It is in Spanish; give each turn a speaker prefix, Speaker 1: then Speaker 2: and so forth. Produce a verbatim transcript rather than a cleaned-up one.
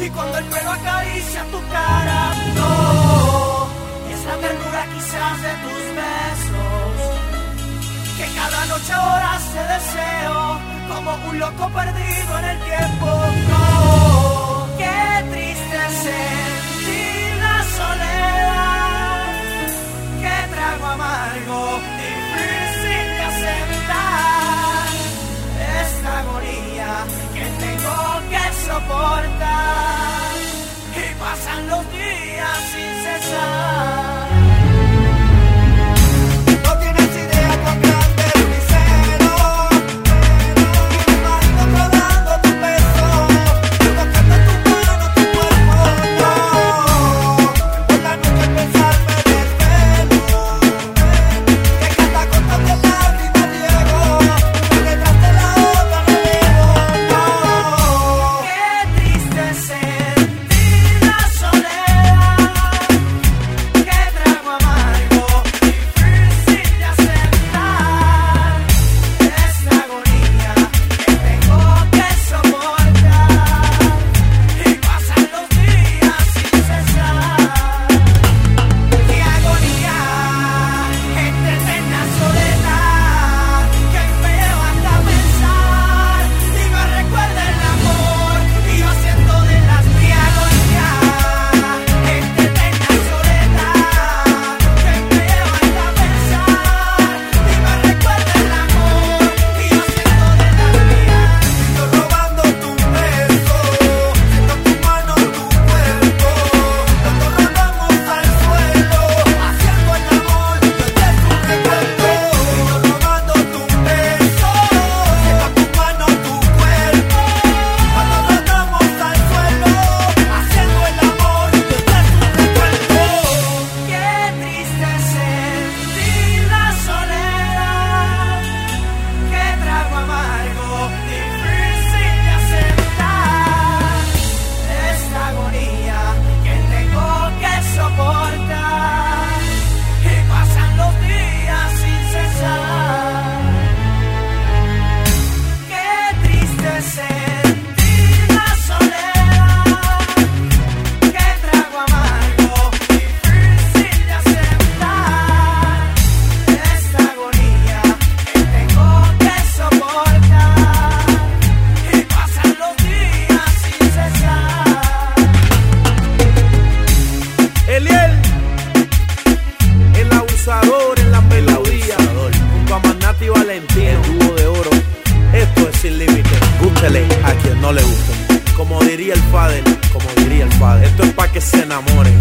Speaker 1: y cuando el pelo acaricia tu cara. No, es la ternura quizás de tus besos, que cada noche ahora se deseo, como un loco perdido en el tiempo. No, qué triste sentir la soledad, qué trago amargo, difícil de aceptar, esta agonía que tengo que soportar, y pasan los días sin cesar.
Speaker 2: A quien no le guste, como diría el padre, como diría el padre, esto es pa' que se enamoren.